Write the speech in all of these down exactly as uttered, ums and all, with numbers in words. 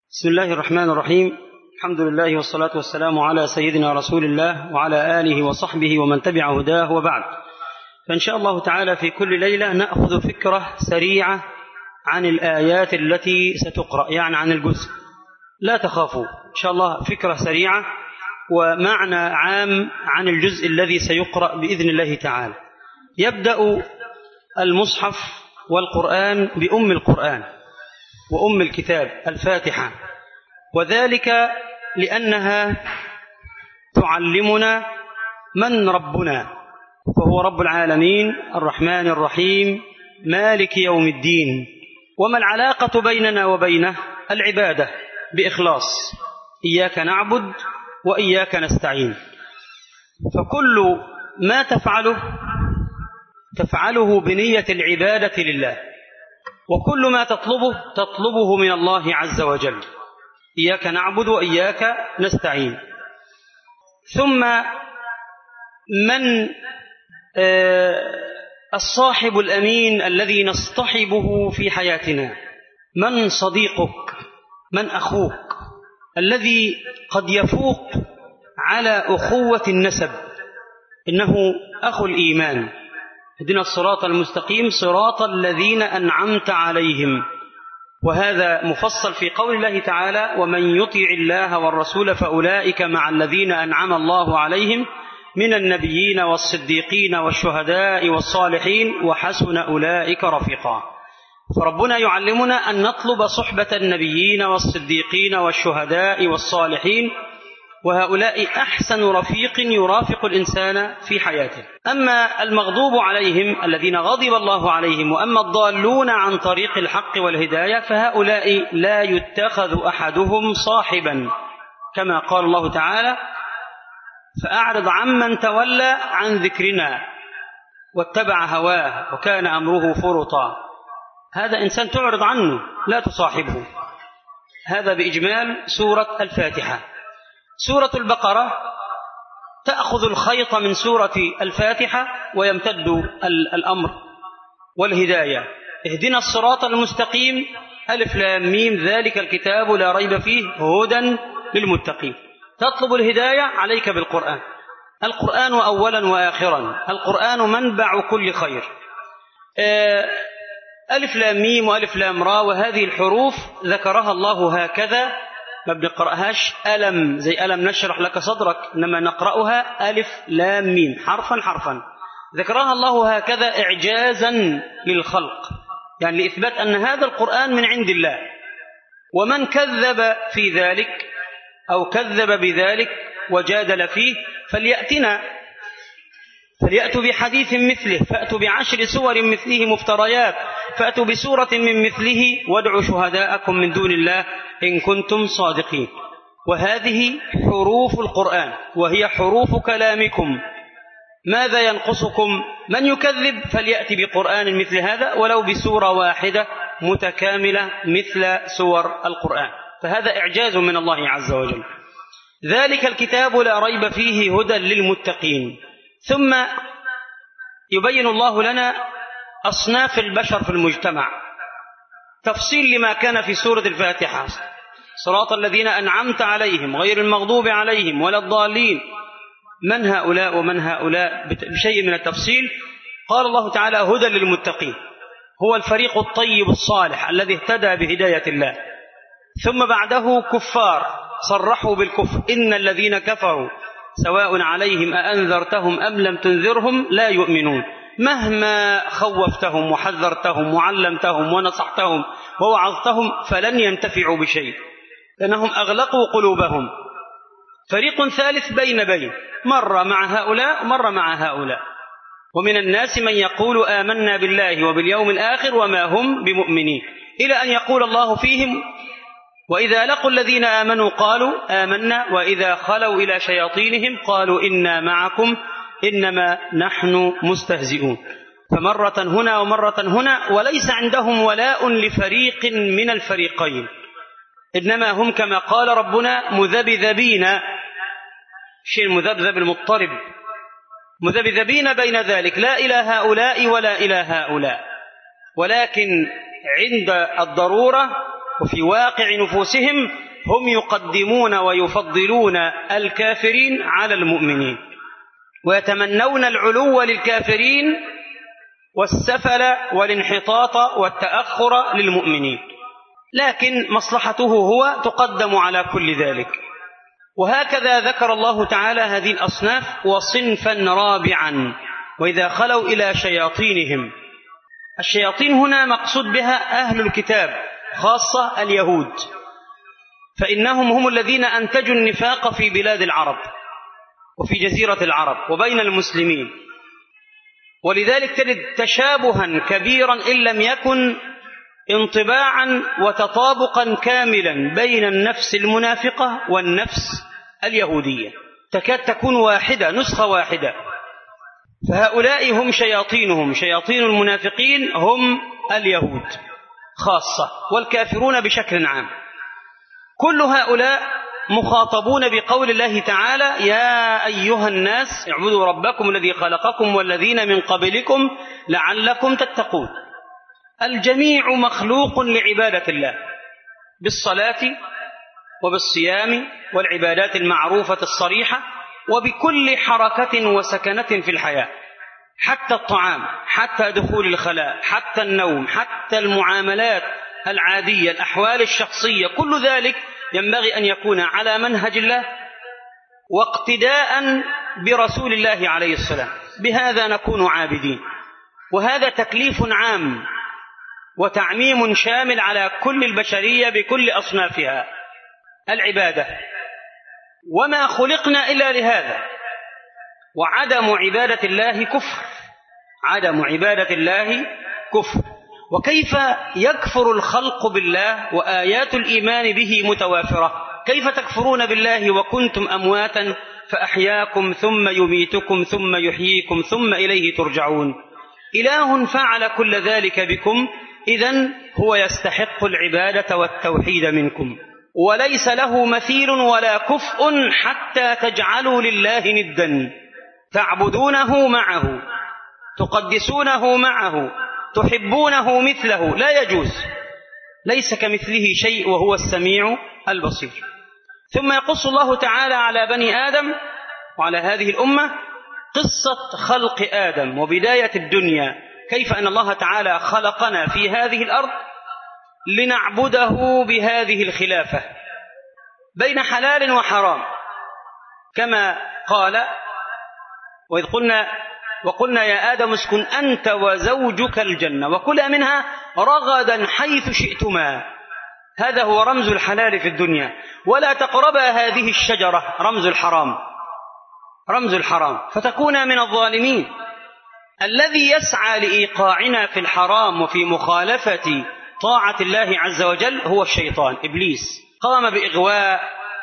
بسم الله الرحمن الرحيم. الحمد لله والصلاة والسلام على سيدنا رسول الله وعلى آله وصحبه ومن تبع هداه، وبعد. فإن شاء الله تعالى في كل ليلة نأخذ فكرة سريعة عن الآيات التي ستقرأ، يعني عن الجزء. لا تخافوا، إن شاء الله فكرة سريعة ومعنى عام عن الجزء الذي سيقرأ بإذن الله تعالى. يبدأ المصحف والقرآن بأم القرآن وأم الكتاب الفاتحة، وذلك لأنها تعلمنا من ربنا، فهو رب العالمين الرحمن الرحيم مالك يوم الدين. وما العلاقة بيننا وبينه؟ العبادة بإخلاص، إياك نعبد وإياك نستعين. فكل ما تفعله تفعله بنية العبادة لله، وكل ما تطلبه تطلبه من الله عز وجل، إياك نعبد وإياك نستعين. ثم من الصاحب الأمين الذي نصطحبه في حياتنا؟ من صديقك؟ من أخوك الذي قد يفوق على أخوة النسب؟ إنه أخو الإيمان. اهدنا الصراط المستقيم صراط الذين أنعمت عليهم، وهذا مفصل في قول الله تعالى: ومن يطع الله والرسول فأولئك مع الذين أنعم الله عليهم من النبيين والصديقين والشهداء والصالحين وحسن أولئك رفيقا. فربنا يعلمنا أن نطلب صحبة النبيين والصديقين والشهداء والصالحين، وهؤلاء أحسن رفيق يرافق الإنسان في حياته. أما المغضوب عليهم الذين غضب الله عليهم، وأما الضالون عن طريق الحق والهداية، فهؤلاء لا يتخذ أحدهم صاحبا، كما قال الله تعالى: فأعرض عمن تولى عن ذكرنا واتبع هواه وكان أمره فرطا. هذا إنسان تعرض عنه، لا تصاحبه. هذا بإجمال سورة الفاتحة. سورة البقرة تأخذ الخيط من سورة الفاتحة ويمتد الأمر والهداية. اهدنا الصراط المستقيم، ألف لام ميم، ذلك الكتاب لا ريب فيه هدى للمتقين. تطلب الهداية، عليك بالقرآن. القرآن أولا وآخرا، القرآن منبع كل خير. ألف لام ميم وألف لام را، وهذه الحروف ذكرها الله هكذا، ما بنقرأهاش ألم زي ألم نشرح لك صدرك، إنما نقرأها ألف لام ميم حرفا حرفا. ذكرها الله هكذا إعجازا للخلق، يعني لإثبات أن هذا القرآن من عند الله. ومن كذب في ذلك أو كذب بذلك وجادل فيه فليأتنا فليأتوا بحديث مثله، فأتوا بعشر سور مثله مفتريات، فأتوا بسورة من مثله وادعوا شهداءكم من دون الله إن كنتم صادقين. وهذه حروف القرآن، وهي حروف كلامكم. ماذا ينقصكم؟ من يكذب فليأتي بقرآن مثل هذا، ولو بسورة واحدة متكاملة مثل سور القرآن. فهذا إعجاز من الله عز وجل. ذلك الكتاب لا ريب فيه هدى للمتقين. ثم يبين الله لنا أصناف البشر في المجتمع، تفصيل لما كان في سورة الفاتحة: صراط الذين أنعمت عليهم غير المغضوب عليهم ولا الضالين. من هؤلاء ومن هؤلاء بشيء من التفصيل. قال الله تعالى: هدى للمتقين، هو الفريق الطيب الصالح الذي اهتدى بهداية الله. ثم بعده كفار صرحوا بالكفر: إن الذين كفروا سواء عليهم أأنذرتهم أم لم تنذرهم لا يؤمنون. مهما خوفتهم وحذرتهم وعلمتهم ونصحتهم ووعظتهم فلن ينتفعوا بشيء، لأنهم أغلقوا قلوبهم. فريق ثالث بين بين، مرة مع هؤلاء مرة مع هؤلاء. ومن الناس من يقول آمنا بالله وباليوم الآخر وما هم بمؤمنين، إلى أن يقول الله فيهم: وإذا لقوا الذين آمنوا قالوا آمنا وإذا خلوا إلى شياطينهم قالوا إنا معكم إنما نحن مستهزئون. فمرة هنا ومرة هنا، وليس عندهم ولاء لفريق من الفريقين، إنما هم كما قال ربنا مذبذبين، شيء المذبذب المضطرب، مذبذبين بين ذلك، لا إلى هؤلاء ولا إلى هؤلاء. ولكن عند الضرورة وفي واقع نفوسهم هم يقدمون ويفضلون الكافرين على المؤمنين، ويتمنون العلو للكافرين والسفل والانحطاط والتأخر للمؤمنين، لكن مصلحته هو تقدم على كل ذلك. وهكذا ذكر الله تعالى هذه الأصناف وصنفا رابعا: وإذا خلوا إلى شياطينهم. الشياطين هنا مقصود بها أهل الكتاب، خاصة اليهود، فإنهم هم الذين أنتجوا النفاق في بلاد العرب وفي جزيرة العرب وبين المسلمين، ولذلك تجد تشابها كبيرا إن لم يكن انطباعا وتطابقا كاملا بين النفس المنافقة والنفس اليهودية، تكاد تكون واحدة، نسخة واحدة. فهؤلاء هم شياطينهم، شياطين المنافقين هم اليهود خاصة، والكافرون بشكل عام. كل هؤلاء مخاطبون بقول الله تعالى: يا أيها الناس اعبدوا ربكم الذي خلقكم والذين من قبلكم لعلكم تتقون. الجميع مخلوق لعبادة الله بالصلاة وبالصيام والعبادات المعروفة الصريحة، وبكل حركة وسكنة في الحياة، حتى الطعام، حتى دخول الخلاء، حتى النوم، حتى المعاملات العادية، الأحوال الشخصية، كل ذلك ينبغي أن يكون على منهج الله واقتداء برسول الله عليه السلام. بهذا نكون عابدين، وهذا تكليف عام وتعميم شامل على كل البشرية بكل أصنافها، العبادة. وما خلقنا إلا لهذا، وعدم عبادة الله كفر، عدم عبادة الله كفر. وكيف يكفر الخلق بالله وآيات الإيمان به متوافرة؟ كيف تكفرون بالله وكنتم أمواتا فأحياكم ثم يميتكم ثم يحييكم ثم إليه ترجعون؟ إله فعل كل ذلك بكم، إذن هو يستحق العبادة والتوحيد منكم، وليس له مثيل ولا كفء حتى تجعلوا لله ندا تعبدونه معه، تقدسونه معه، تحبونه مثله، لا يجوز، ليس كمثله شيء وهو السميع البصير. ثم يقص الله تعالى على بني آدم وعلى هذه الأمة قصة خلق آدم وبداية الدنيا، كيف أن الله تعالى خلقنا في هذه الأرض لنعبده بهذه الخلافة بين حلال وحرام، كما قال: وإذ قلنا وقلنا يا آدم اسكن أنت وزوجك الجنة وكلا منها رغدا حيث شئتما. هذا هو رمز الحلال في الدنيا. ولا تقربا هذه الشجرة، رمز الحرام، رمز الحرام، فتكون من الظالمين. الذي يسعى لإيقاعنا في الحرام وفي مخالفة طاعة الله عز وجل هو الشيطان، إبليس. قام بإغواء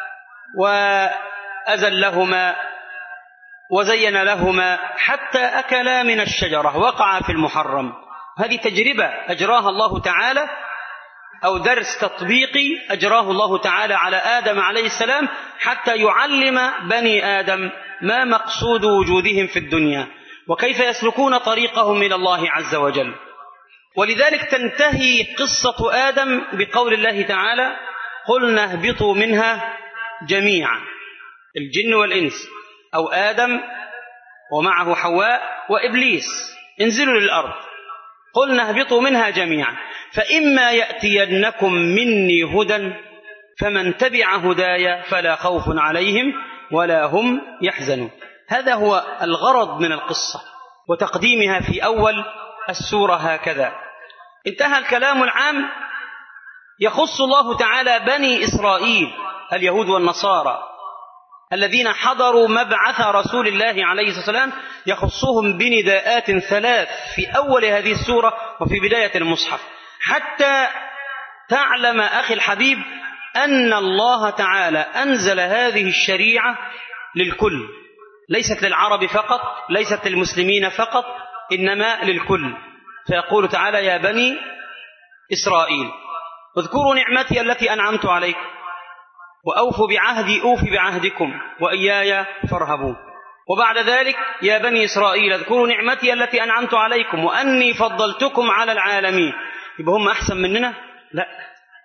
وأزلهما وزين لهما حتى أكلا من الشجرة، وقع في المحرم. هذه تجربة أجراها الله تعالى، أو درس تطبيقي أجراه الله تعالى على آدم عليه السلام حتى يعلم بني آدم ما مقصود وجودهم في الدنيا وكيف يسلكون طريقهم إلى الله عز وجل. ولذلك تنتهي قصة آدم بقول الله تعالى: قلنا اهبطوا منها جميعا، الجن والإنس، أو آدم ومعه حواء وإبليس، انزلوا للأرض. قلنا اهبطوا منها جميعا فإما يأتينكم مني هدى فمن تبع هدايا فلا خوف عليهم ولا هم يحزنون. هذا هو الغرض من القصة وتقديمها في أول السورة. هكذا انتهى الكلام العام. يخص الله تعالى بني إسرائيل اليهود والنصارى الذين حضروا مبعث رسول الله عليه الصلاة والسلام، يخصهم بنداءات ثلاث في أول هذه السورة وفي بداية المصحف، حتى تعلم أخي الحبيب أن الله تعالى أنزل هذه الشريعة للكل، ليست للعرب فقط، ليست للمسلمين فقط، إنما للكل. فيقول تعالى: يا بني إسرائيل اذكروا نعمتي التي أنعمت عليكم وأوفوا بعهدي أوف بعهدكم وإياي فارهبون. وبعد ذلك: يا بني إسرائيل اذكروا نعمتي التي أنعمت عليكم وأني فضلتكم على العالمين. يبقى هم أحسن مننا؟ لا،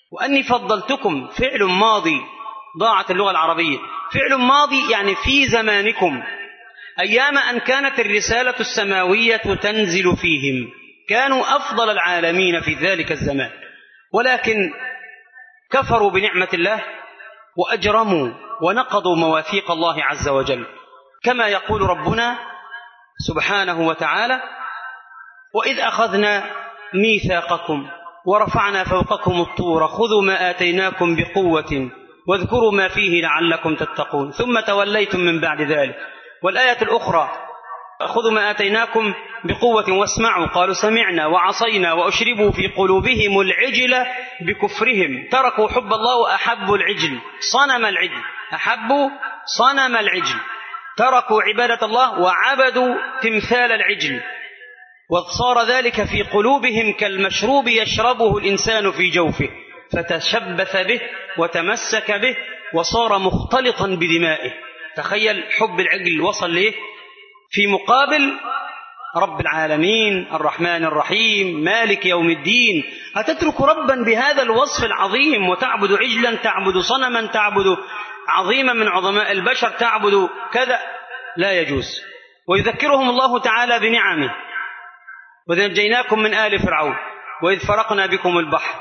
وأني فضلتكم فعل ماضي، ضاعت اللغة العربية، فعل ماضي يعني في زمانكم، أيام أن كانت الرسالة السماوية تنزل فيهم، كانوا أفضل العالمين في ذلك الزمان، ولكن كفروا بنعمة الله وأجرموا ونقضوا مواثيق الله عز وجل، كما يقول ربنا سبحانه وتعالى: وإذ أخذنا ميثاقكم ورفعنا فوقكم الطور خذوا ما آتيناكم بقوة واذكروا ما فيه لعلكم تتقون ثم توليتم من بعد ذلك. والآية الأخرى: خذوا ما آتيناكم بقوة واسمعوا قالوا سمعنا وعصينا وأشربوا في قلوبهم العجل بكفرهم تركوا حب الله وأحبوا العجل صنم العجل أحبوا صنم العجل تركوا عبادة الله وعبدوا تمثال العجل، وصار ذلك في قلوبهم كالمشروب يشربه الإنسان في جوفه فتشبث به وتمسك به وصار مختلطا بدمائه. تخيل حب العجل وصل ليه في مقابل رب العالمين الرحمن الرحيم مالك يوم الدين. هتترك ربا بهذا الوصف العظيم وتعبد عجلا، تعبد صنما، تعبد عظيما من عظماء البشر، تعبد كذا؟ لا يجوز. ويذكرهم الله تعالى بنعمه: وإذ نجيناكم من آل فرعون وإذ فرقنا بكم البحر.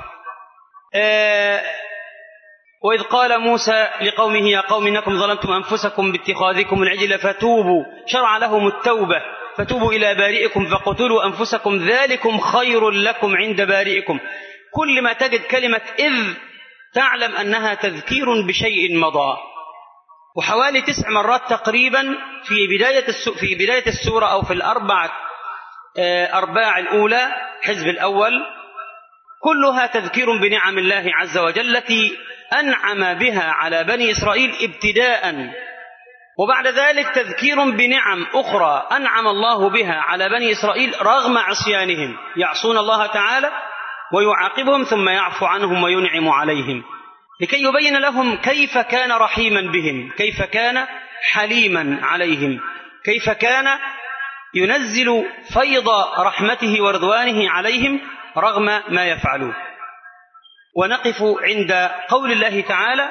آه وإذ قال موسى لقومه يا قوم إنكم ظلمتم أنفسكم باتخاذكم العجل فتوبوا، شرع لهم التوبة، فتوبوا إلى بارئكم فاقتلوا أنفسكم ذلكم خير لكم عند بارئكم. كل ما تجد كلمة إذ تعلم أنها تذكير بشيء مضى. وحوالي تسع مرات تقريبا في بداية في بداية السورة أو في الأربعة أرباع الأولى حزب الأول، كلها تذكير بنعم الله عز وجل التي أنعم بها على بني إسرائيل ابتداء، وبعد ذلك تذكير بنعم أخرى أنعم الله بها على بني إسرائيل رغم عصيانهم، يعصون الله تعالى ويعاقبهم ثم يعفو عنهم وينعم عليهم، لكي يبين لهم كيف كان رحيما بهم، كيف كان حليما عليهم، كيف كان ينزل فيض رحمته ورضوانه عليهم رغم ما يفعلون. ونقف عند قول الله تعالى: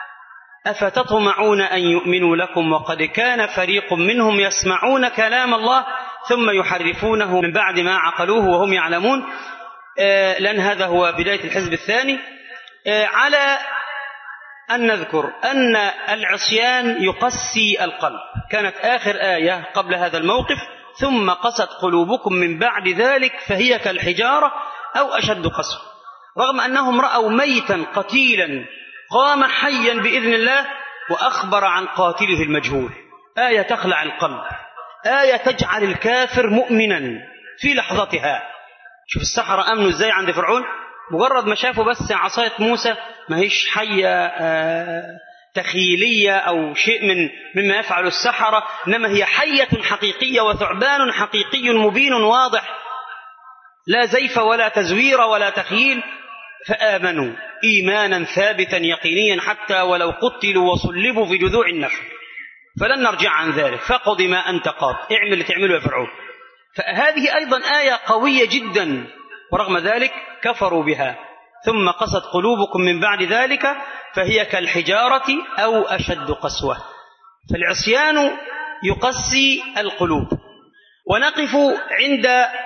أفتطمعون أن يؤمنوا لكم وقد كان فريق منهم يسمعون كلام الله ثم يحرفونه من بعد ما عقلوه وهم يعلمون. آه لأن هذا هو بداية الحزب الثاني. آه على أن نذكر أن العصيان يقسي القلب، كانت آخر آية قبل هذا الموقف: ثم قست قلوبكم من بعد ذلك فهي كالحجارة أو أشد قسوة. رغم أنهم رأوا ميتا قتيلا قام حيا بإذن الله وأخبر عن قاتله المجهول. آية تخلع القلب، آية تجعل الكافر مؤمنا في لحظتها. شوف السحرة أمنوا إزاي عند فرعون، مجرد ما شافوا بس عصاية موسى، ما هيش حية آه تخيلية أو شيء من مما يفعل السحرة، إنما هي حية حقيقية وثعبان حقيقي مبين واضح، لا زيف ولا تزوير ولا تخييل. فآمنوا إيمانا ثابتا يقينيا حتى ولو قتلوا وصلبوا في جذوع النخل فلن نرجع عن ذلك، فقض ما أنت قاض، اعمل اللي تعمله يا فرعون. فهذه أيضا آية قوية جدا، ورغم ذلك كفروا بها. ثم قست قلوبكم من بعد ذلك فهي كالحجارة أو أشد قسوة. فالعصيان يقسي القلوب. ونقف عند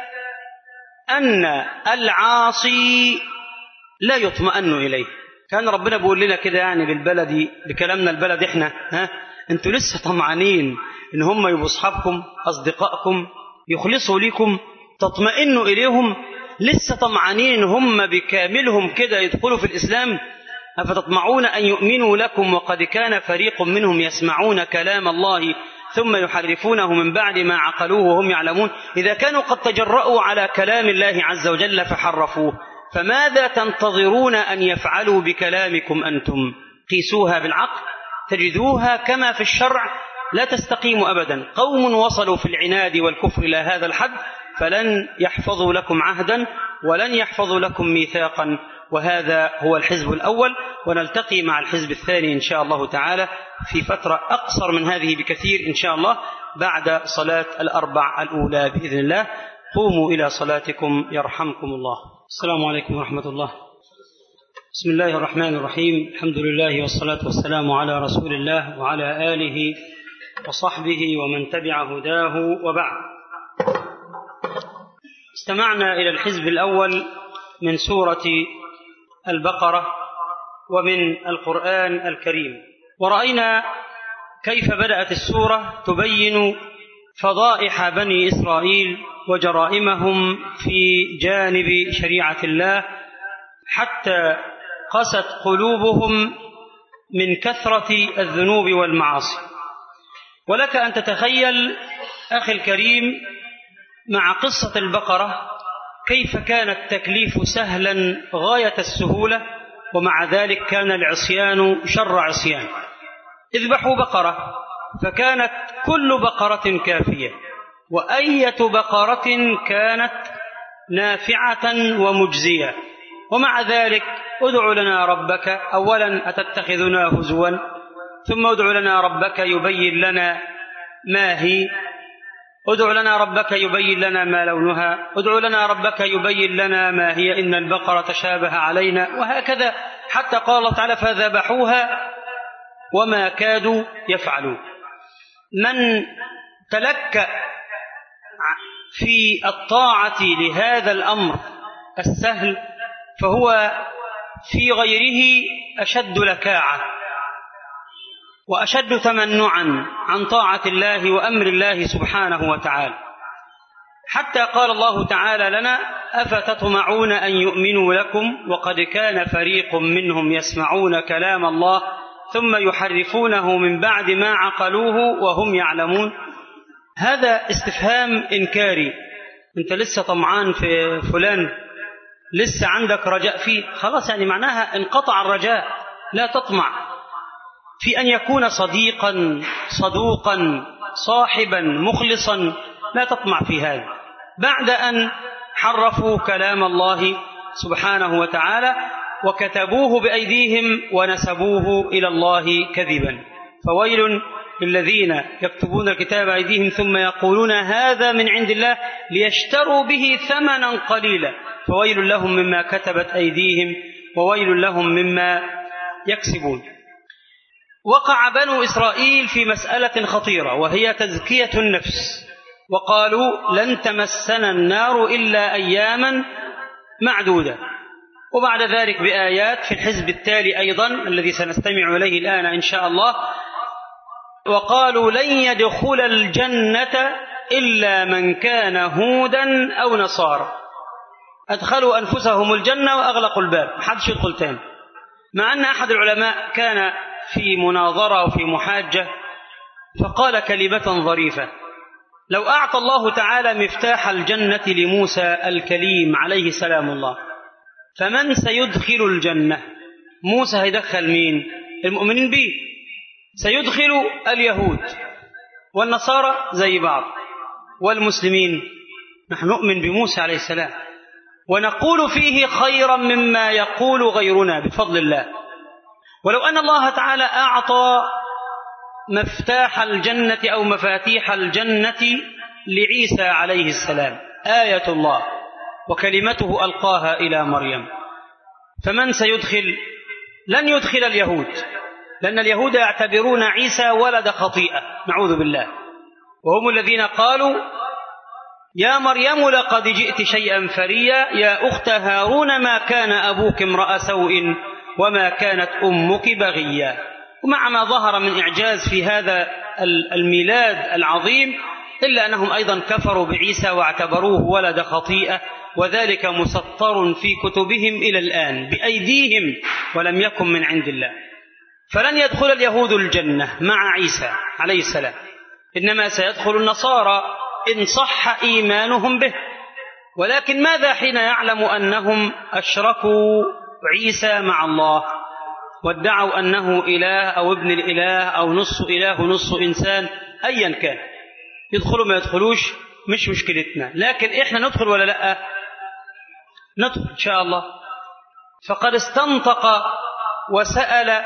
أن العاصي لا يطمئن إليه. كان ربنا بيقول لنا كده يعني بالبلدي، بكلامنا البلد، إحنا ها أنتوا لسه طمعانين إن هم يبقوا أصحابكم أصدقائكم يخلصوا لكم تطمئنوا إليهم، لسه طمعانين إن هم بكاملهم كده يدخلوا في الإسلام. أفتطمعون أن يؤمنوا لكم وقد كان فريق منهم يسمعون كلام الله ثم يحرفونه من بعد ما عقلوه وهم يعلمون. إذا كانوا قد تجرؤوا على كلام الله عز وجل فحرفوه، فماذا تنتظرون أن يفعلوا بكلامكم أنتم؟ قيسوها بالعقل تجدوها كما في الشرع لا تستقيم أبدا. قوم وصلوا في العناد والكفر إلى هذا الحد فلن يحفظوا لكم عهدا ولن يحفظوا لكم ميثاقا. وهذا هو الحزب الأول، ونلتقي مع الحزب الثاني إن شاء الله تعالى في فترة أقصر من هذه بكثير إن شاء الله بعد صلاة الأربع الأولى بإذن الله. قوموا إلى صلاتكم يرحمكم الله. السلام عليكم ورحمة الله. بسم الله الرحمن الرحيم. الحمد لله والصلاة والسلام على رسول الله وعلى آله وصحبه ومن تبع هداه، وبعد. استمعنا إلى الحزب الأول من سورة البقرة ومن القرآن الكريم، ورأينا كيف بدأت السورة تبين فضائح بني إسرائيل وجرائمهم في جانب شريعة الله، حتى قست قلوبهم من كثرة الذنوب والمعاصي. ولك أن تتخيل أخي الكريم مع قصة البقرة كيف كان التكليف سهلا غاية السهولة، ومع ذلك كان العصيان شر عصيان. اذبحوا بقرة، فكانت كل بقرة كافية، وأية بقرة كانت نافعة ومجزية. ومع ذلك ادع لنا ربك، أولا أتتخذنا هزوا، ثم ادع لنا ربك يبين لنا ما هي، ادع لنا ربك يبين لنا ما لونها، ادع لنا ربك يبين لنا ما هي، إن البقرة تشابه علينا، وهكذا حتى قال الله تعالى فذبحوها وما كادوا يفعلون. من تلكأ في الطاعة لهذا الأمر السهل فهو في غيره أشد لكاعة وأشد تمنعا عن طاعة الله وأمر الله سبحانه وتعالى. حتى قال الله تعالى لنا أفتطمعون أن يؤمنوا لكم وقد كان فريق منهم يسمعون كلام الله ثم يحرفونه من بعد ما عقلوه وهم يعلمون. هذا استفهام إنكاري. أنت لسه طمعان في فلان، لسه عندك رجاء فيه، خلاص يعني معناها انقطع الرجاء. لا تطمع في أن يكون صديقا صدوقا صاحبا مخلصا، لا تطمع في هذا بعد أن حرفوا كلام الله سبحانه وتعالى وكتبوه بأيديهم ونسبوه إلى الله كذبا. فويل للذين يكتبون الكتاب بأيديهم ثم يقولون هذا من عند الله ليشتروا به ثمنا قليلا فويل لهم مما كتبت أيديهم وويل لهم مما يكسبون. وقع بنو إسرائيل في مسألة خطيرة، وهي تزكية النفس، وقالوا لن تمسنا النار إلا أياما معدودة. وبعد ذلك بآيات في الحزب التالي أيضا الذي سنستمع إليه الآن إن شاء الله، وقالوا لن يدخل الجنة إلا من كان هودا أو نصارى. أدخلوا أنفسهم الجنة وأغلقوا الباب، محدش يدخل تاني. مع أن أحد العلماء كان في مناظرة وفي محاجة فقال كلمة ظريفة: لو أعطى الله تعالى مفتاح الجنة لموسى الكليم عليه سلام الله، فمن سيدخل الجنة؟ موسى هيدخل مين؟ المؤمنين به. سيدخل اليهود والنصارى زي بعض، والمسلمين نحن نؤمن بموسى عليه السلام ونقول فيه خيرا مما يقول غيرنا بفضل الله. ولو أن الله تعالى أعطى مفتاح الجنة أو مفاتيح الجنة لعيسى عليه السلام، آية الله وكلمته ألقاها إلى مريم، فمن سيدخل؟ لن يدخل اليهود، لأن اليهود يعتبرون عيسى ولد خطيئة نعوذ بالله، وهم الذين قالوا يا مريم لقد جئت شيئا فريا يا أخت هارون ما كان أبوك امرأ سوء وما كانت أمك بغيا. ومع ما ظهر من إعجاز في هذا الميلاد العظيم إلا أنهم أيضا كفروا بعيسى واعتبروه ولد خطيئة، وذلك مسطر في كتبهم إلى الآن بأيديهم ولم يكن من عند الله. فلن يدخل اليهود الجنة مع عيسى عليه السلام، إنما سيدخل النصارى إن صح إيمانهم به. ولكن ماذا حين يعلم أنهم أشركوا عيسى مع الله وادعوا أنه إله أو ابن الإله أو نص إله ونص إنسان، أيا كان يدخلوا ما يدخلوش مش مشكلتنا، لكن إحنا ندخل ولا لا؟ ندخل إن شاء الله. فقد استنطق وسأل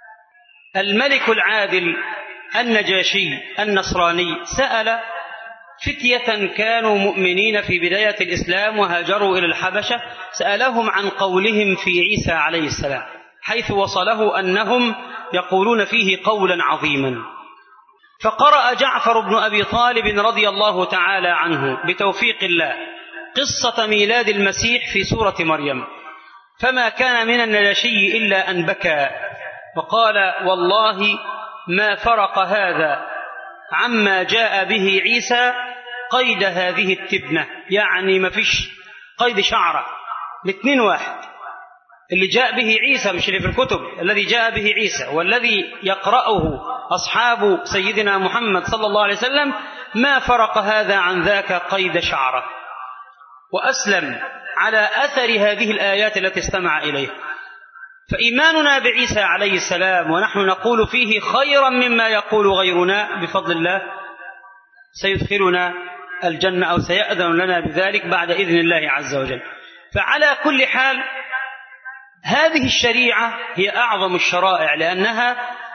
الملك العادل النجاشي النصراني، سأل فتية كانوا مؤمنين في بداية الإسلام وهاجروا إلى الحبشة، سألهم عن قولهم في عيسى عليه السلام، حيث وصله أنهم يقولون فيه قولا عظيما. فقرأ جعفر بن أبي طالب رضي الله تعالى عنه بتوفيق الله قصة ميلاد المسيح في سورة مريم، فما كان من النجاشي إلا أن بكى وقال: والله ما فرق هذا عما جاء به عيسى قيد هذه التبنة، يعني ما فيش قيد شعرة، الاثنين واحد. اللي جاء به عيسى مش اللي في الكتب، الذي جاء به عيسى والذي يقرأه أصحاب سيدنا محمد صلى الله عليه وسلم ما فرق هذا عن ذاك قيد شعرة. وأسلم على أثر هذه الآيات التي استمع إليها. فإيماننا بعيسى عليه السلام ونحن نقول فيه خيرا مما يقول غيرنا بفضل الله سيدخلنا الجنة أو سيأذن لنا بذلك بعد إذن الله عز وجل. فعلى كل حال هذه الشريعة هي أعظم الشرائع، لأنها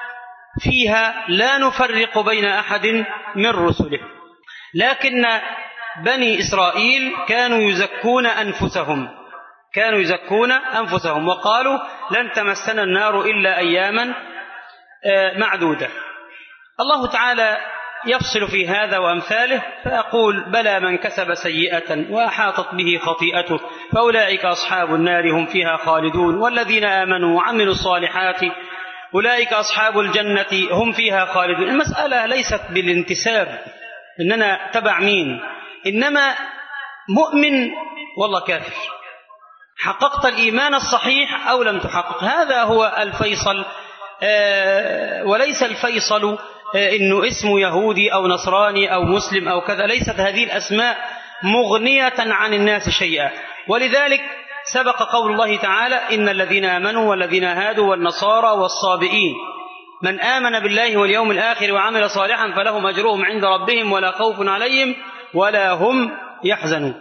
فيها لا نفرق بين أحد من رسله. لكن بني إسرائيل كانوا يزكون أنفسهم كانوا يزكون أنفسهم وقالوا لن تمسنا النار إلا أياما معدودة. الله تعالى يفصل في هذا وأمثاله فيقول: بلى من كسب سيئة وأحاطت به خطيئته فأولئك أصحاب النار هم فيها خالدون، والذين آمنوا وعملوا الصالحات أولئك أصحاب الجنة هم فيها خالدون. المسألة ليست بالانتساب إننا تبع مين، إنما مؤمن والله كافر، حققت الإيمان الصحيح أو لم تحقق، هذا هو الفيصل. وليس الفيصل إنه اسمه يهودي أو نصراني أو مسلم أو كذا، ليست هذه الأسماء مغنية عن الناس شيئا. ولذلك سبق قول الله تعالى: إن الذين آمنوا والذين هادوا والنصارى والصابئين من آمن بالله واليوم الآخر وعمل صالحا فلهم أجرهم عند ربهم ولا خوف عليهم ولا هم يحزنون.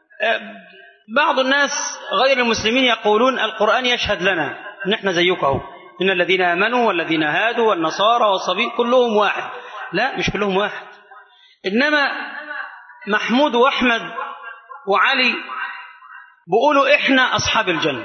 بعض الناس غير المسلمين يقولون القرآن يشهد لنا نحن زيكم، إن الذين آمنوا والذين هادوا والنصارى والصبي كلهم واحد. لا، مش كلهم واحد، إنما محمود وأحمد وعلي بيقولوا إحنا أصحاب الجنة،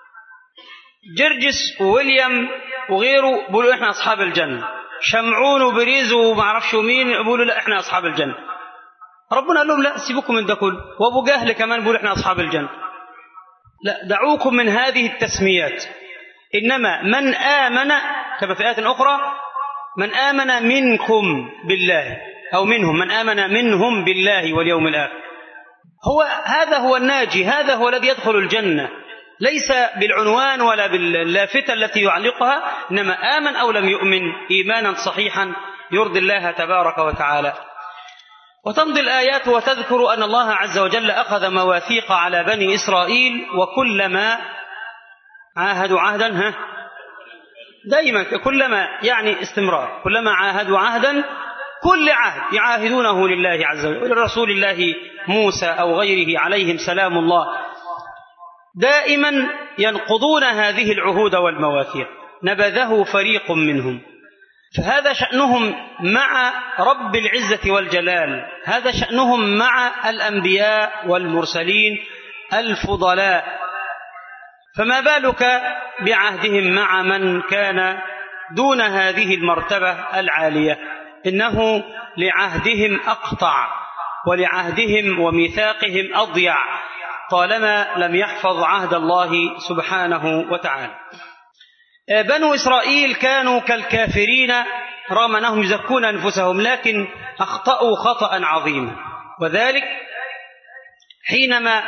جرجس وويليام وغيره بيقولوا إحنا أصحاب الجنة، شمعون وبريز ومعرفش مين بيقولوا لا إحنا أصحاب الجنة. ربنا قال لهم لا، سيبوكم من ده كله. وأبو جهل كمان بيقول إحنا أصحاب الجنة. لا، دعوكم من هذه التسميات، إنما من آمن كما في آية أخرى من آمن منكم بالله أو منهم من آمن منهم بالله واليوم الآخر، هو هذا هو الناجي، هذا هو الذي يدخل الجنة، ليس بالعنوان ولا باللافتة التي يعلقها، إنما آمن أو لم يؤمن إيمانا صحيحا يرضي الله تبارك وتعالى. وتمضي الآيات وتذكر أن الله عز وجل أخذ مواثيق على بني إسرائيل، وكلما عاهدوا عهدا ها دائما، كلما يعني استمرار، كلما عاهدوا عهدا كل عهد يعاهدونه لله عز وجل ولرسول الله موسى أو غيره عليهم سلام الله، دائما ينقضون هذه العهود والمواثيق. نبذه فريق منهم، فهذا شأنهم مع رب العزة والجلال، هذا شأنهم مع الأنبياء والمرسلين الفضلاء، فما بالك بعهدهم مع من كان دون هذه المرتبة العالية. إنه لعهدهم أقطع ولعهدهم وميثاقهم أضيع طالما لم يحفظ عهد الله سبحانه وتعالى. بنو إسرائيل كانوا كالكافرين رغم أنهم يزكون أنفسهم، لكن أخطأوا خطأ عظيما، وذلك حينما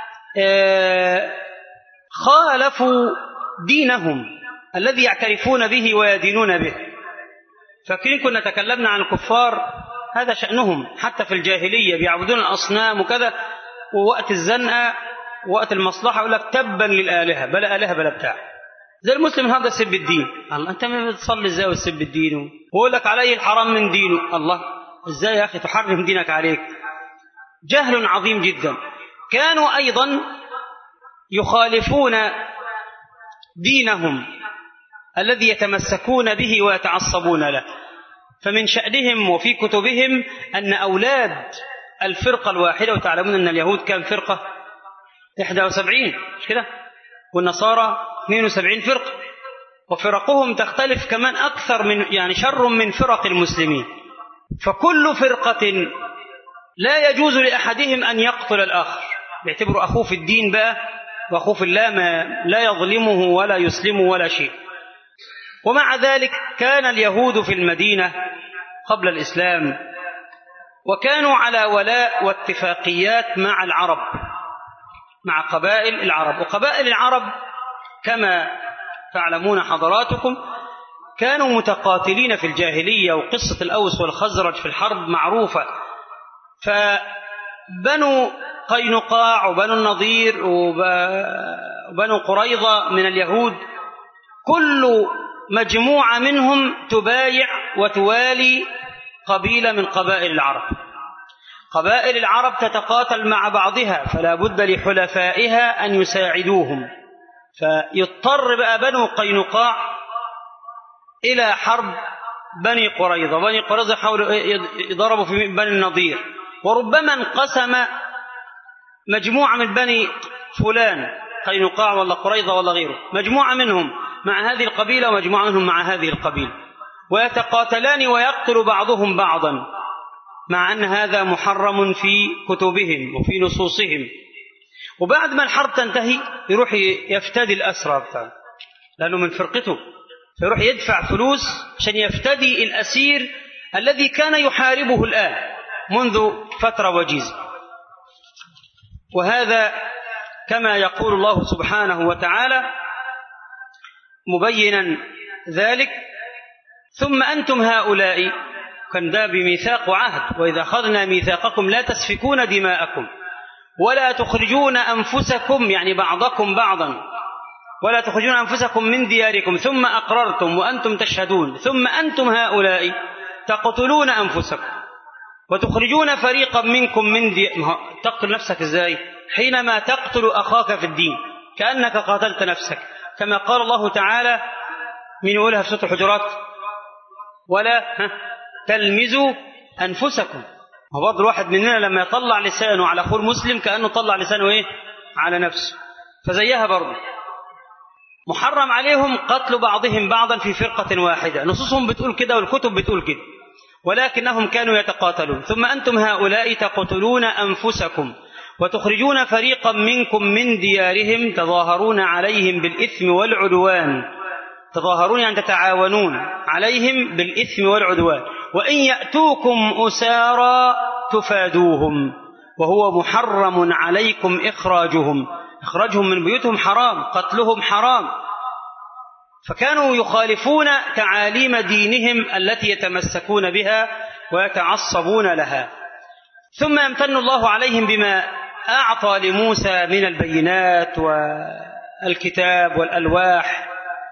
خالفوا دينهم الذي يعترفون به ويدينون به. فاكرين كنا تكلمنا عن الكفار، هذا شأنهم حتى في الجاهلية، بيعبدون الأصنام وكذا، ووقت الزنقة وقت المصلحة يقول لك تبا للآلهة، بلا آلهة بلا بتاع. زي المسلم هذا سب الدين، الله أنت ما بتصلي إزاي وتسب الدين ويقول لك علي الحرام من دينه، الله إزاي يا أخي تحرم دينك عليك؟ جهل عظيم جدا. كانوا أيضا يخالفون دينهم الذي يتمسكون به ويتعصبون له، فمن شأنهم وفي كتبهم أن أولاد الفرقة الواحدة، وتعلمون أن اليهود كان فرقة إحدى وسبعين مش كده، والنصارى اثنين وسبعين فرقة، وفرقهم تختلف كمان أكثر من يعني شر من فرق المسلمين. فكل فرقة لا يجوز لأحدهم أن يقتل الآخر، يعتبر أخوه في الدين بقى، وأخوه في الله ما لا يظلمه ولا يسلمه ولا شيء. ومع ذلك كان اليهود في المدينة قبل الإسلام وكانوا على ولاء واتفاقيات مع العرب، مع قبائل العرب. وقبائل العرب كما تعلمون حضراتكم كانوا متقاتلين في الجاهلية، وقصة الأوس والخزرج في الحرب معروفة. فبنو قينقاع وبنو النضير وبنو قريظة من اليهود كل مجموعة منهم تبايع وتوالي قبيلة من قبائل العرب. قبائل العرب تتقاتل مع بعضها، فلا بد لحلفائها أن يساعدوهم، فيضطر بقى بنو قينقاع إلى حرب بني قريظة. بني قريظة حاولوا يضربوا في بني النضير، وربما انقسم مجموعة من بني فلان قينقاع ولا قريظة ولا غيره، مجموعة منهم مع هذه القبيلة ومجموعة منهم مع هذه القبيلة، ويتقاتلان ويقتل بعضهم بعضا، مع أن هذا محرم في كتبهم وفي نصوصهم. وبعد ما الحرب تنتهي يروح يفتدي الأسرى بتاعه، لأنه من فرقته، فيروح يدفع فلوس عشان يفتدي الأسير الذي كان يحاربه الآن منذ فترة وجيزة. وهذا كما يقول الله سبحانه وتعالى مبينا ذلك: ثم أنتم هؤلاء، كان ده بميثاق وعهد، وإذا أخذنا ميثاقكم لا تسفكون دماءكم ولا تخرجون أنفسكم، يعني بعضكم بعضا، ولا تخرجون أنفسكم من دياركم ثم أقررتم وأنتم تشهدون، ثم أنتم هؤلاء تقتلون أنفسكم وتخرجون فريقا منكم من دي... تقتل نفسك إزاي؟ حينما تقتل أخاك في الدين كأنك قاتلت نفسك، كما قال الله تعالى من يقولها في سورة الحجرات: ولا تلمزوا أنفسكم. وبرضه الواحد مننا لما يطلع لسانه على أخوه المسلم كأنه طلع لسانه إيه؟ على نفسه. فزيها برضه محرم عليهم قتل بعضهم بعضا في فرقة واحدة، نصوصهم بتقول كده والكتب بتقول كده، ولكنهم كانوا يتقاتلون. ثم أنتم هؤلاء تقتلون أنفسكم وتخرجون فريقا منكم من ديارهم تظاهرون عليهم بالإثم والعدوان، تظاهرون يعني تتعاونون عليهم بالإثم والعدوان، وإن يأتوكم أسارى تفادوهم وهو محرم عليكم إخراجهم، إخراجهم من بيوتهم حرام، قتلهم حرام. فكانوا يخالفون تعاليم دينهم التي يتمسكون بها ويتعصبون لها. ثم يمتن الله عليهم بما أعطى لموسى من البينات والكتاب والألواح،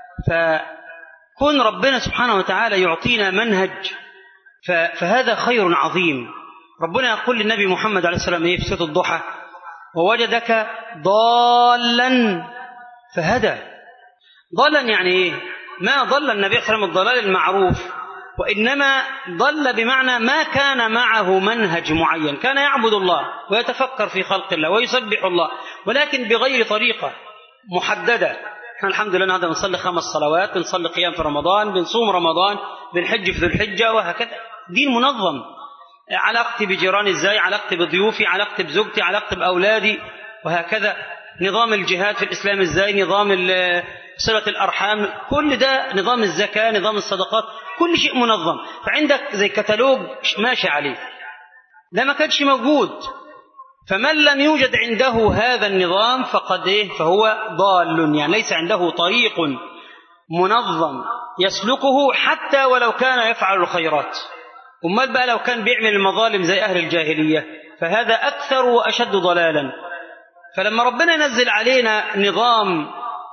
فكن ربنا سبحانه وتعالى يعطينا منهج، فهذا خير عظيم. ربنا يقول للنبي محمد عليه السلام في سورة الضحى: ووجدك ضالا فهدى. ضالا يعني إيه؟ ما ضل النبي صلى الله عليه وسلم الضلال المعروف، وإنما ضل بمعنى ما كان معه منهج معين، كان يعبد الله ويتفكر في خلق الله ويسبح الله، ولكن بغير طريقة محددة. احنا الحمد لله هذا بنصلي خمس صلوات، بنصلي قيام في رمضان، بنصوم رمضان، بنحج في ذو الحجة، وهكذا دين منظم. علاقتي بجيراني ازاي، علاقتي بضيوفي، علاقتي بزوجتي، علاقتي بأولادي، وهكذا نظام الجهاد في الإسلام ازاي، نظام صلة الأرحام، كل ده نظام الزكاة، نظام الصدقات، كل شيء منظم. فعندك زي كتالوج ماشي عليه، ده ما كانش موجود. فمن لم يوجد عنده هذا النظام فقد إيه؟ فهو ضال، يعني ليس عنده طريق منظم يسلكه حتى ولو كان يفعل الخيرات. أمال بقى لو كان بيعمل المظالم زي أهل الجاهلية فهذا أكثر وأشد ضلالا. فلما ربنا ينزل علينا نظام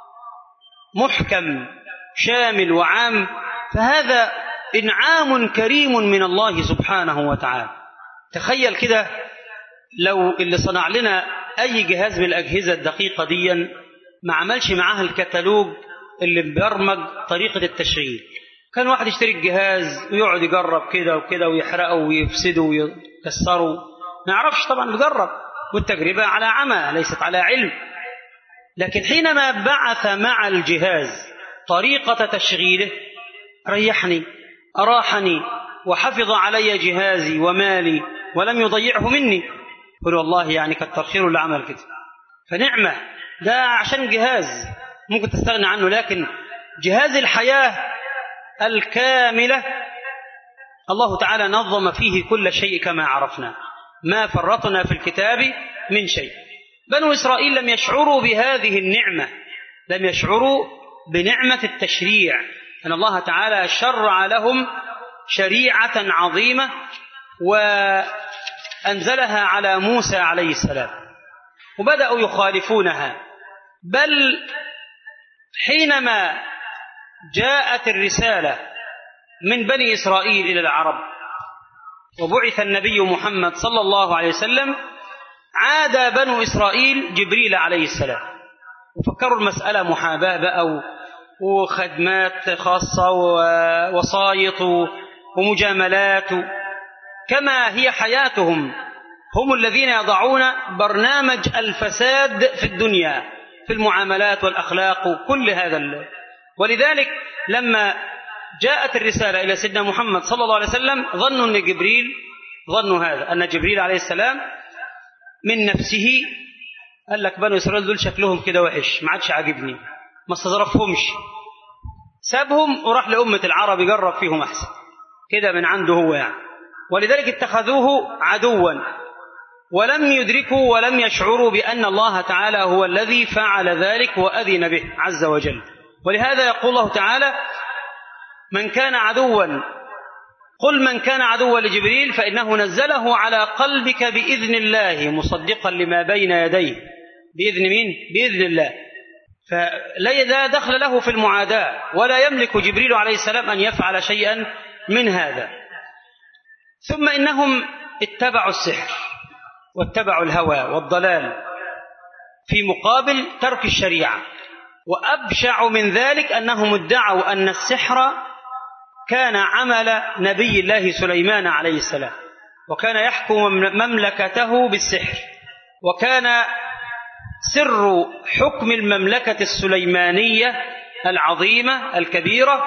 محكم شامل وعام فهذا إنعام كريم من الله سبحانه وتعالى. تخيل كده لو اللي صنع لنا أي جهاز من الأجهزة الدقيقة دي ما عملش معاها الكتالوج اللي بيرمج طريقة التشغيل، كان واحد يشتري الجهاز ويقعد يجرب كده وكده ويحرقه ويفسده ويكسره، ما يعرفش طبعا، بيجرب، والتجربة على عمى ليست على علم. لكن حينما بعث مع الجهاز طريقة تشغيله ريحني، أراحني، وحفظ علي جهازي ومالي ولم يضيعه مني. قل والله يعني كتر خيره اللي عمل كده، فنعمة. ده عشان جهاز ممكن تستغنى عنه، لكن جهاز الحياة الكاملة الله تعالى نظم فيه كل شيء كما عرفنا، ما فرطنا في الكتاب من شيء. بنو إسرائيل لم يشعروا بهذه النعمة، لم يشعروا بنعمة التشريع، أن الله تعالى شرع لهم شريعة عظيمة وأنزلها على موسى عليه السلام، وبدأوا يخالفونها. بل حينما جاءت الرسالة من بني إسرائيل إلى العرب وبعث النبي محمد صلى الله عليه وسلم، عاد بنو إسرائيل جبريل عليه السلام، وفكروا المسألة محاباة بقى وخدمات خاصة ووسايط ومجاملات، كما هي حياتهم. هم الذين يضعون برنامج الفساد في الدنيا في المعاملات والأخلاق وكل هذا. ولذلك لما جاءت الرسالة إلى سيدنا محمد صلى الله عليه وسلم ظنوا أن جبريل ظنوا هذا أن جبريل عليه السلام من نفسه قال لك بنو إسرائيل دول شكلهم كده وحش، ما عادش عاجبني، ما استظرفهمش، سابهم وراح لأمة العرب يجرب فيهم أحسن كده من عنده هو يعني. ولذلك اتخذوه عدوا، ولم يدركوا ولم يشعروا بأن الله تعالى هو الذي فعل ذلك وأذن به عز وجل. ولهذا يقول الله تعالى: من كان عدوا قل من كان عدوا لجبريل فإنه نزله على قلبك بإذن الله مصدقا لما بين يديه. بإذن مين؟ بإذن الله. فلا دخل له في المعاداة، ولا يملك جبريل عليه السلام أن يفعل شيئا من هذا. ثم إنهم اتبعوا السحر واتبعوا الهوى والضلال في مقابل ترك الشريعة. وأبشع من ذلك أنهم ادعوا أن السحر كان عمل نبي الله سليمان عليه السلام، وكان يحكم مملكته بالسحر، وكان سر حكم المملكة السليمانية العظيمة الكبيرة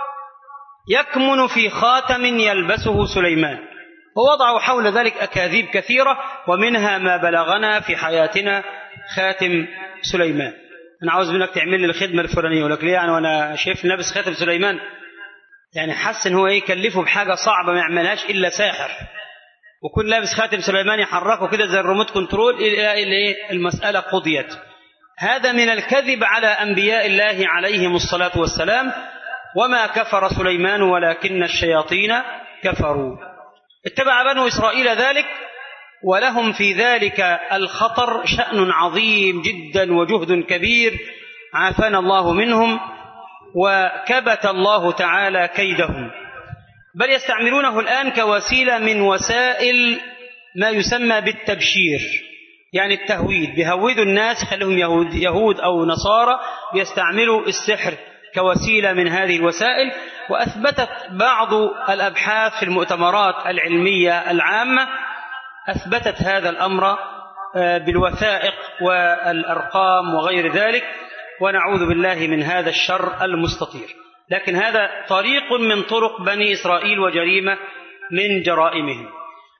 يكمن في خاتم يلبسه سليمان. ووضعوا حول ذلك أكاذيب كثيرة، ومنها ما بلغنا في حياتنا خاتم سليمان. أنا عاوز منك تعمل لي الخدمة الفلانية، يقول لك ليه يعني وأنا شايف لابس خاتم سليمان؟ يعني حس إن هو يكلفه بحاجة صعبة ما يعملهاش إلا ساحر، وكل لابس خاتم سليمان يحركه كده زي الريموت كنترول إلى المسألة قضيت. هذا من الكذب على أنبياء الله عليهم الصلاة والسلام. وما كفر سليمان ولكن الشياطين كفروا. اتبع بنو إسرائيل ذلك، ولهم في ذلك الخطر شأن عظيم جدا وجهد كبير، عافانا الله منهم وكبت الله تعالى كيدهم. بل يستعملونه الآن كوسيلة من وسائل ما يسمى بالتبشير، يعني التهويد، بيهودوا الناس خليهم يهود, يهود أو نصارى، بيستعملوا السحر كوسيلة من هذه الوسائل. وأثبتت بعض الأبحاث في المؤتمرات العلمية العامة أثبتت هذا الأمر بالوثائق والأرقام وغير ذلك، ونعوذ بالله من هذا الشر المستطير. لكن هذا طريق من طرق بني إسرائيل وجريمة من جرائمهم.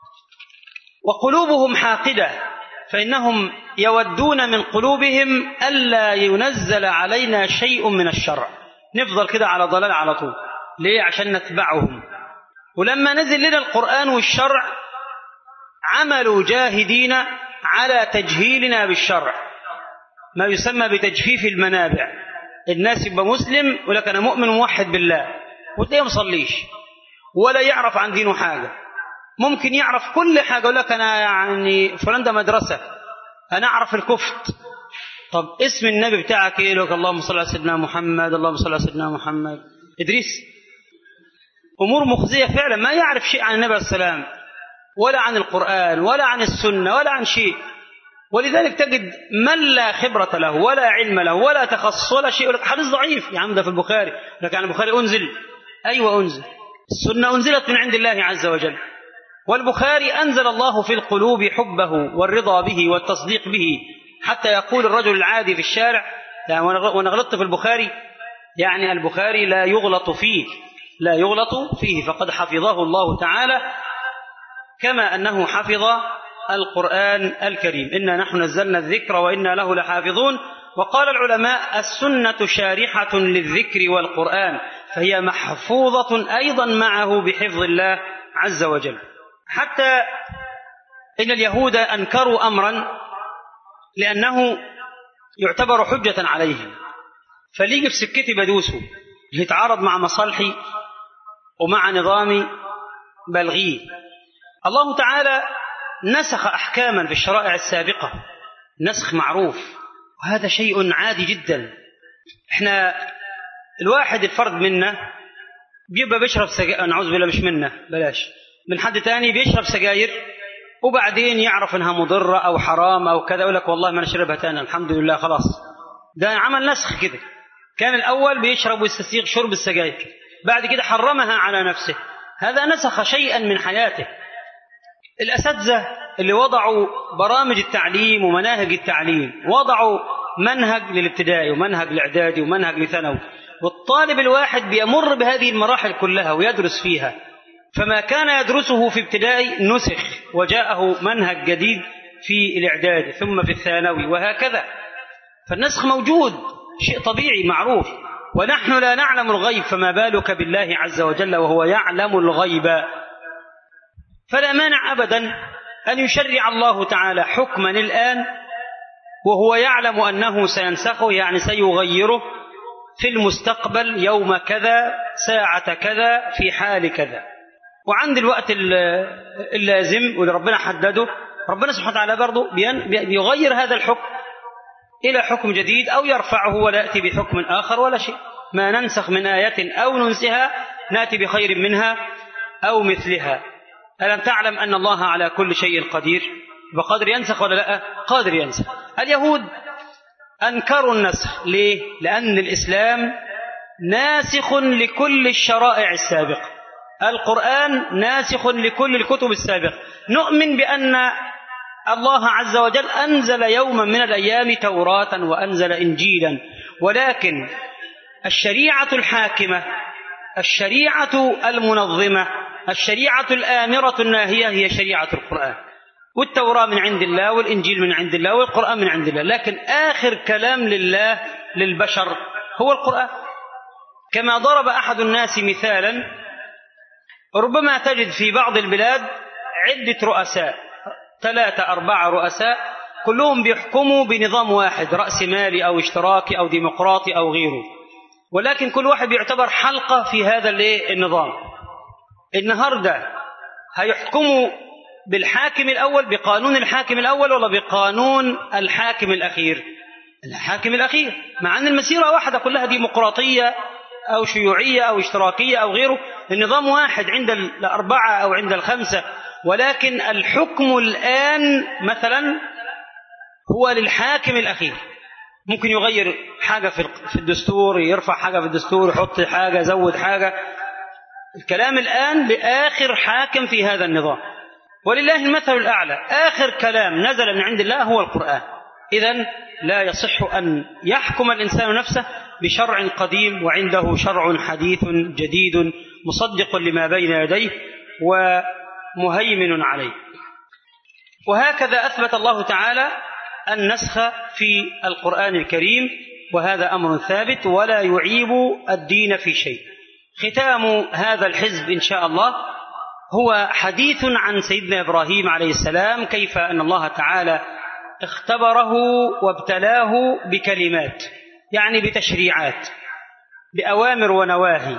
وقلوبهم حاقدة، فإنهم يودون من قلوبهم ألا ينزل علينا شيء من الشرع، نفضل كده على ضلال على طول. ليه؟ عشان نتبعهم. ولما نزل لنا القرآن والشرع عملوا جاهدين على تجهيلنا بالشرع، ما يسمى بتجفيف المنابع. الناس يبقى مسلم ولك أنا مؤمن موحد بالله، وتلاقيه مصليش ولا يعرف عن دينه حاجة. ممكن يعرف كل حاجة، يقول لك أنا يعني فلان ده مدرسة، أنا أعرف الكفت. طب اسم النبي بتاعك إيه؟ لك اللهم صل على سيدنا محمد، اللهم صل على سيدنا محمد. إدريس. أمور مخزية فعلا، ما يعرف شيء عن النبي عليه السلام ولا عن القرآن ولا عن السنة ولا عن شيء. ولذلك تجد من لا خبرة له ولا علم له ولا تخصص ولا شيء، يقول لك حديث ضعيف. يا عم ده في البخاري، لك عن البخاري أنزل أيوة أنزل. السنة أنزلت من عند الله عز وجل. والبخاري أنزل الله في القلوب حبه والرضا به والتصديق به، حتى يقول الرجل العادي في الشارع يعني وأنا غلطت في البخاري، يعني البخاري لا يغلط فيه لا يغلط فيه فقد حفظه الله تعالى كما أنه حفظ القرآن الكريم. إنا نحن نزلنا الذكر وإنا له لحافظون. وقال العلماء السنة شارحة للذكر والقرآن، فهي محفوظة أيضا معه بحفظ الله عز وجل. حتى إن اليهود أنكروا أمرا لأنه يعتبر حجة عليهم، فليجي في سكتي بدوسه، يتعارض مع مصالحي ومع نظامي بلغيه. الله تعالى نسخ أحكاما في الشرائع السابقة، نسخ معروف، وهذا شيء عادي جدا. احنا الواحد الفرد منا بيبقى بيشرب سجاير، نعوذ بالله مش منا بلاش، من حد تاني بيشرب سجاير وبعدين يعرف انها مضرة او حرام او كذا، يقول لك والله ما نشربها تاني الحمد لله خلاص. ده عمل نسخ كده. كان الاول بيشرب ويستسيغ شرب السجاير، بعد كده حرمها على نفسه، هذا نسخ شيئا من حياته. الأساتذة اللي وضعوا برامج التعليم ومناهج التعليم وضعوا منهج للابتدائي ومنهج للإعدادي ومنهج لثانوي، والطالب الواحد بيمر بهذه المراحل كلها ويدرس فيها، فما كان يدرسه في ابتدائي نسخ وجاءه منهج جديد في الإعدادي ثم في الثانوي وهكذا. فالنسخ موجود، شيء طبيعي معروف. ونحن لا نعلم الغيب، فما بالك بالله عز وجل وهو يعلم الغيب. فلا مانع أبدا أن يشرع الله تعالى حكما الآن وهو يعلم أنه سينسخه، يعني سيغيره في المستقبل يوم كذا ساعة كذا في حال كذا. وعند الوقت اللازم واللي ربنا حدده، ربنا سبحانه وتعالى برضه بيغير هذا الحكم إلى حكم جديد أو يرفعه ولا يأتي بحكم آخر ولا شيء. ما ننسخ من آية أو ننسها نأتي بخير منها أو مثلها. ألم تعلم أن الله على كل شيء قدير؟ بقدر ينسخ ولا لا؟ قادر ينسخ. اليهود أنكروا النسخ. ليه؟ لأن الإسلام ناسخ لكل الشرائع السابقة، القرآن ناسخ لكل الكتب السابقة. نؤمن بأن الله عز وجل أنزل يوما من الأيام توراة وأنزل إنجيلا، ولكن الشريعة الحاكمة، الشريعة المنظمة، الشريعة الآمرة الناهية هي شريعة القرآن. والتوراة من عند الله والإنجيل من عند الله والقرآن من عند الله، لكن آخر كلام لله للبشر هو القرآن. كما ضرب أحد الناس مثالا، ربما تجد في بعض البلاد عدة رؤساء، ثلاثة أربعة رؤساء كلهم بيحكموا بنظام واحد، رأس مالي أو اشتراكي أو ديمقراطي أو غيره، ولكن كل واحد بيعتبر حلقة في هذا النظام. النهاردة هيحكموا بالحاكم الأول، بقانون الحاكم الأول، ولا بقانون الحاكم الأخير؟ الحاكم الأخير، مع أن المسيرة واحدة كلها ديمقراطية أو شيوعية أو اشتراكية أو غيره، النظام واحد عند الأربعة أو عند الخمسة، ولكن الحكم الآن مثلا هو للحاكم الأخير. ممكن يغير حاجة في الدستور، يرفع حاجة في الدستور، يحط حاجة، يزود حاجة. الكلام الآن لآخر حاكم في هذا النظام، ولله المثل الأعلى. آخر كلام نزل من عند الله هو القرآن. إذن لا يصح أن يحكم الإنسان نفسه بشرع قديم وعنده شرع حديث جديد مصدق لما بين يديه ومهيمن عليه. وهكذا أثبت الله تعالى النسخ في القرآن الكريم، وهذا أمر ثابت ولا يعيب الدين في شيء. ختام هذا الحزب إن شاء الله هو حديث عن سيدنا إبراهيم عليه السلام، كيف أن الله تعالى اختبره وابتلاه بكلمات، يعني بتشريعات، بأوامر ونواهي،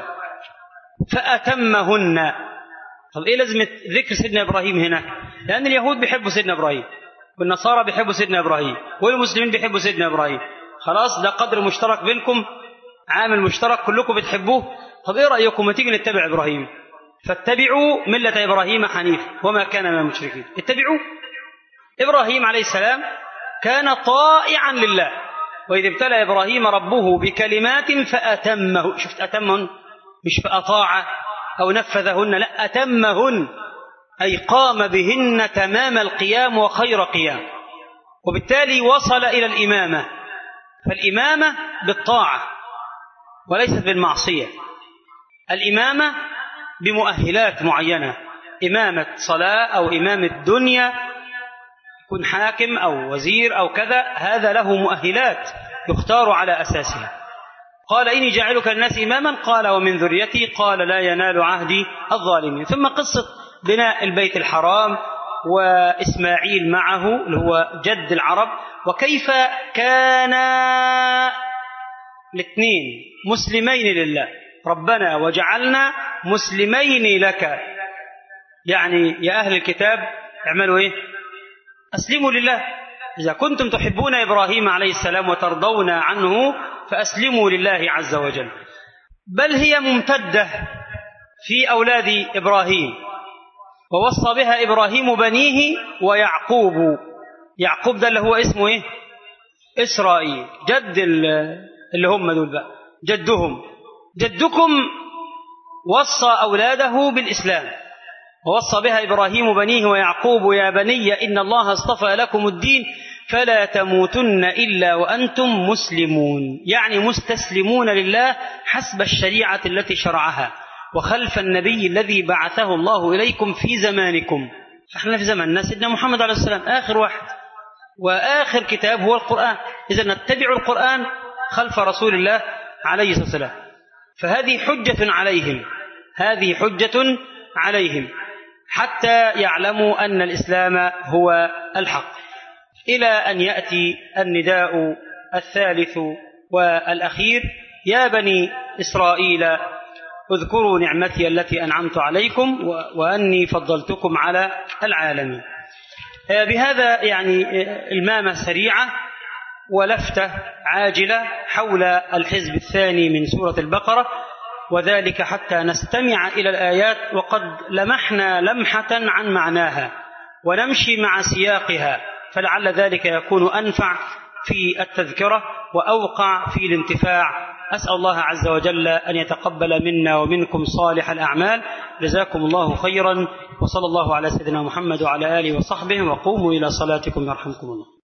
فأتمهن. طب إيه لازمة ذكر سيدنا إبراهيم هنا؟ لأن اليهود بيحبوا سيدنا إبراهيم، والنصارى بيحبوا سيدنا إبراهيم، والمسلمين بيحبوا سيدنا إبراهيم. خلاص ده قدر مشترك بينكم، عامل مشترك كلكم بتحبوه. طب إيه رأيكم ما تيجي نتبع إبراهيم؟ فاتبعوا ملة إبراهيم حنيف وما كان من المشركين. اتبعوا. إبراهيم عليه السلام كان طائعا لله، وإذ ابتلى إبراهيم ربه بكلمات فأتمه. شفت أتمه؟ مش فأطاع أو نفذهن، لا، أتمهن، أي قام بهن تمام القيام وخير قيام، وبالتالي وصل إلى الإمامة. فالإمامة بالطاعة وليست بالمعصية. الإمامة بمؤهلات معينة، إمامة صلاة أو إمامة دنيا، يكون حاكم أو وزير أو كذا، هذا له مؤهلات يختار على أساسها. قال إني جاعلك للناس إماما، قال ومن ذريتي، قال لا ينال عهدي الظالمين. ثم قصة بناء البيت الحرام وإسماعيل معه اللي هو جد العرب، وكيف كان الاثنين مسلمين لله، ربنا وجعلنا مسلمين لك، يعني يا أهل الكتاب اعملوا إيه؟ أسلموا لله. إذا كنتم تحبون إبراهيم عليه السلام وترضون عنه فأسلموا لله عز وجل. بل هي ممتدة في أولاد إبراهيم، ووصى بها إبراهيم بنيه ويعقوب. يعقوب ده اللي هو اسمه إيه؟ إسرائيل، جد اللي هم دول بقى، جدهم. جدكم وصى أولاده بالإسلام، ووصى بها إبراهيم بنيه ويعقوب يا بني إن الله اصطفى لكم الدين فلا تموتن إلا وأنتم مسلمون، يعني مستسلمون لله حسب الشريعة التي شرعها وخلف النبي الذي بعثه الله إليكم في زمانكم. فإحنا في زماننا سيدنا محمد عليه السلام آخر واحد، وآخر كتاب هو القرآن، إذا نتبع القرآن خلف رسول الله عليه الصلاة والسلام. فهذه حجة عليهم، هذه حجة عليهم حتى يعلموا أن الإسلام هو الحق، إلى أن يأتي النداء الثالث والأخير: يا بني إسرائيل اذكروا نعمتي التي أنعمت عليكم وأني فضلتكم على العالمين. بهذا يعني المامة سريعة ولفتة عاجلة حول الحزب الثاني من سورة البقرة، وذلك حتى نستمع إلى الآيات وقد لمحنا لمحة عن معناها ونمشي مع سياقها، فلعل ذلك يكون أنفع في التذكرة وأوقع في الانتفاع. أسأل الله عز وجل أن يتقبل منا ومنكم صالح الأعمال. جزاكم الله خيرا، وصلى الله على سيدنا محمد وعلى آله وصحبه، وقوموا إلى صلاتكم يرحمكم الله.